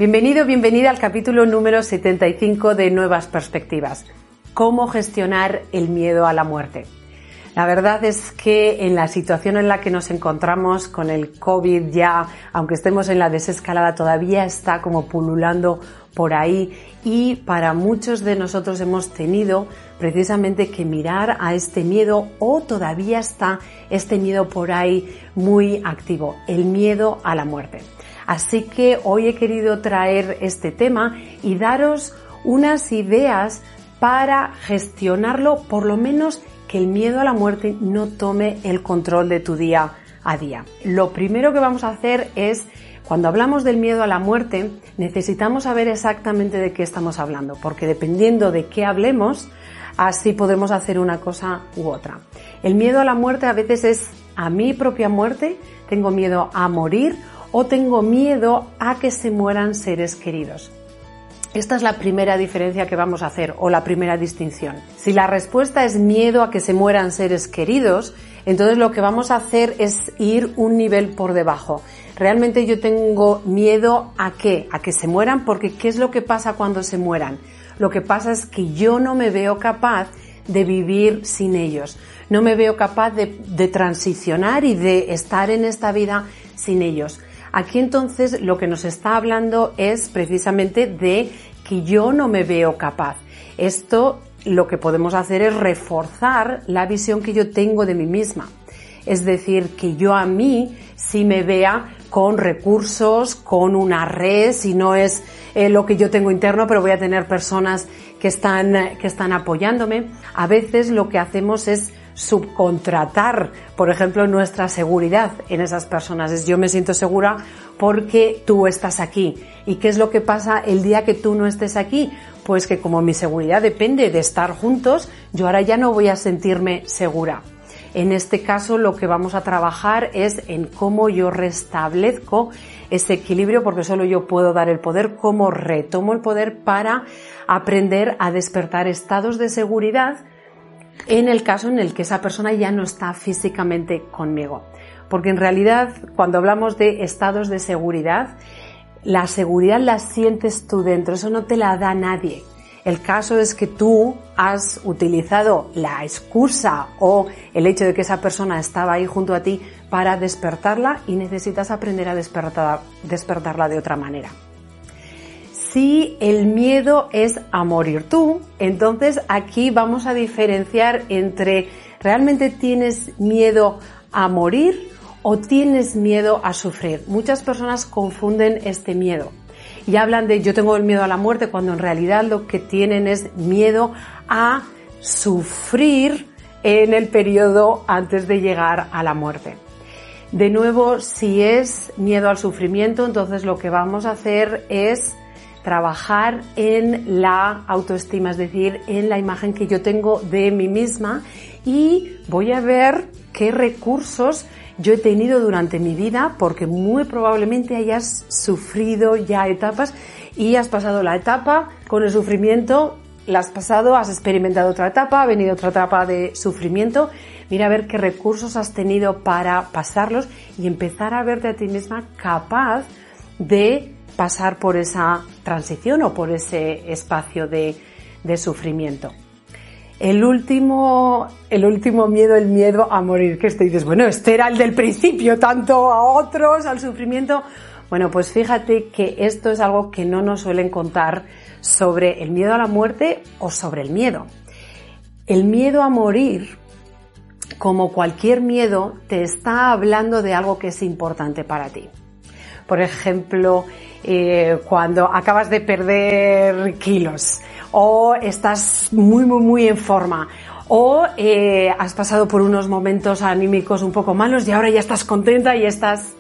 Bienvenido, bienvenida al capítulo número 75 de Nuevas Perspectivas. ¿Cómo gestionar el miedo a la muerte? La verdad es que en la situación en la que nos encontramos con el COVID ya, aunque estemos en la desescalada, todavía está como pululando por ahí y para muchos de nosotros hemos tenido precisamente que mirar a este miedo o todavía está este miedo por ahí muy activo, el miedo a la muerte. Así que hoy he querido traer este tema y daros unas ideas para gestionarlo, por lo menos que el miedo a la muerte no tome el control de tu día a día. Lo primero que vamos a hacer es, cuando hablamos del miedo a la muerte, necesitamos saber exactamente de qué estamos hablando, porque dependiendo de qué hablemos, así podemos hacer una cosa u otra. El miedo a la muerte a veces es a mi propia muerte, tengo miedo a morir o tengo miedo a que se mueran seres queridos. Esta es la primera diferencia que vamos a hacer o la primera distinción. Si la respuesta es miedo a que se mueran seres queridos, entonces lo que vamos a hacer es ir un nivel por debajo. Realmente yo tengo miedo ¿a qué? A que se mueran, porque ¿qué es lo que pasa cuando se mueran? Lo que pasa es que yo no me veo capaz de vivir sin ellos. No me veo capaz de transicionar y de estar en esta vida sin ellos. Aquí entonces lo que nos está hablando es precisamente de que yo no me veo capaz. Esto lo que podemos hacer es reforzar la visión que yo tengo de mí misma. Es decir, que yo a mí sí me vea con recursos, con una red, si no es lo que yo tengo interno, pero voy a tener personas que están apoyándome. A veces lo que hacemos es subcontratar, por ejemplo, nuestra seguridad en esas personas. Es yo me siento segura porque tú estás aquí. ¿Y qué es lo que pasa el día que tú no estés aquí? Pues que como mi seguridad depende de estar juntos, yo ahora ya no voy a sentirme segura. En este caso lo que vamos a trabajar es en cómo yo restablezco ese equilibrio, porque solo yo puedo dar el poder, cómo retomo el poder para aprender a despertar estados de seguridad en el caso en el que esa persona ya no está físicamente conmigo. Porque en realidad, cuando hablamos de estados de seguridad, la seguridad la sientes tú dentro, eso no te la da nadie. El caso es que tú has utilizado la excusa o el hecho de que esa persona estaba ahí junto a ti para despertarla y necesitas aprender a despertarla de otra manera. Si el miedo es a morir tú, entonces aquí vamos a diferenciar entre ¿realmente tienes miedo a morir o tienes miedo a sufrir? Muchas personas confunden este miedo y hablan de yo tengo el miedo a la muerte cuando en realidad lo que tienen es miedo a sufrir en el periodo antes de llegar a la muerte. De nuevo, si es miedo al sufrimiento, entonces lo que vamos a hacer es trabajar en la autoestima, es decir, en la imagen que yo tengo de mí misma y voy a ver qué recursos yo he tenido durante mi vida, porque muy probablemente hayas sufrido ya etapas y has pasado la etapa con el sufrimiento, la has pasado, has experimentado otra etapa, ha venido otra etapa de sufrimiento. Mira a ver qué recursos has tenido para pasarlos y empezar a verte a ti misma capaz de pasar por esa transición o por ese espacio de sufrimiento. El último miedo, el miedo a morir, que te dices, bueno, este era el del principio, tanto a otros, al sufrimiento. Bueno, pues fíjate que esto es algo que no nos suelen contar sobre el miedo a la muerte o sobre el miedo. El miedo a morir, como cualquier miedo, te está hablando de algo que es importante para ti. Por ejemplo, cuando acabas de perder kilos o estás muy en forma o has pasado por unos momentos anímicos un poco malos y ahora ya estás contenta y ya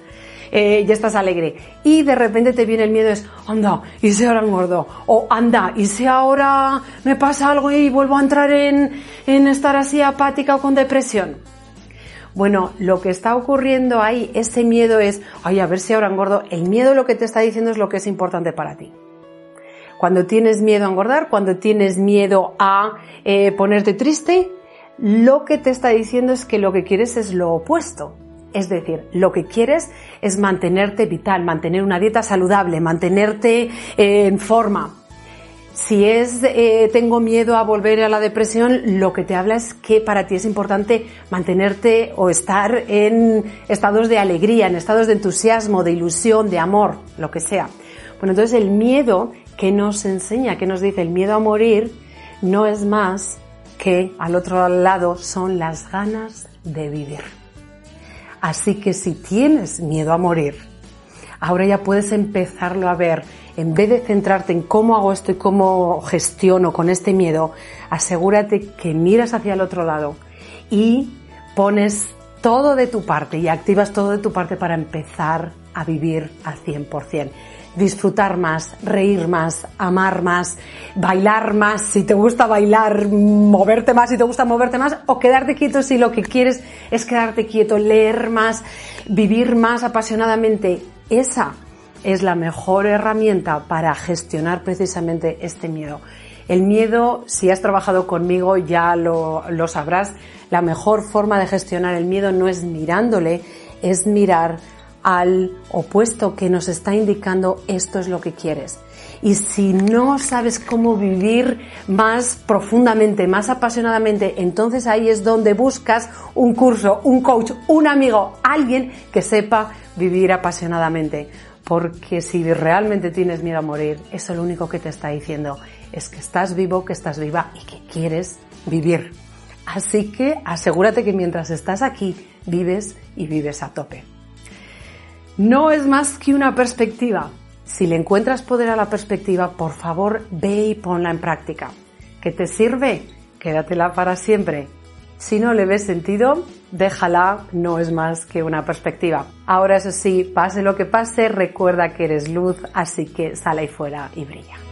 estás alegre y de repente te viene el miedo, es anda, y si ahora engordo, o anda, y si ahora me pasa algo y vuelvo a entrar en estar así apática o con depresión. Bueno, lo que está ocurriendo ahí, ese miedo es, ay, a ver si ahora engordo. El miedo lo que te está diciendo es lo que es importante para ti. Cuando tienes miedo a engordar, cuando tienes miedo a ponerte triste, lo que te está diciendo es que lo que quieres es lo opuesto. Es decir, lo que quieres es mantenerte vital, mantener una dieta saludable, mantenerte en forma. Si tengo miedo a volver a la depresión, lo que te habla es que para ti es importante mantenerte o estar en estados de alegría, en estados de entusiasmo, de ilusión, de amor, lo que sea. Bueno, entonces el miedo que nos enseña, que nos dice el miedo a morir, no es más que al otro lado son las ganas de vivir. Así que si tienes miedo a morir, ahora ya puedes empezarlo a ver. En vez de centrarte en cómo hago esto y cómo gestiono con este miedo, asegúrate que miras hacia el otro lado y pones todo de tu parte y activas todo de tu parte para empezar a vivir al 100%. Disfrutar más, reír más, amar más, bailar más si te gusta bailar, moverte más si te gusta moverte más, o quedarte quieto si lo que quieres es quedarte quieto, leer más, vivir más apasionadamente. Esa es la mejor herramienta para gestionar precisamente este miedo. El miedo, si has trabajado conmigo ya lo sabrás, la mejor forma de gestionar el miedo no es mirándole, es mirar al opuesto que nos está indicando esto es lo que quieres. Y si no sabes cómo vivir más profundamente, más apasionadamente, entonces ahí es donde buscas un curso, un coach, un amigo, alguien que sepa vivir apasionadamente. Porque si realmente tienes miedo a morir, eso lo único que te está diciendo es que estás vivo, que estás viva y que quieres vivir. Así que asegúrate que mientras estás aquí, vives y vives a tope. No es más que una perspectiva. Si le encuentras poder a la perspectiva, por favor, ve y ponla en práctica. ¿Qué te sirve? Quédatela para siempre. Si no le ves sentido, déjala, no es más que una perspectiva. Ahora, eso sí, pase lo que pase, recuerda que eres luz, así que sal ahí fuera y brilla.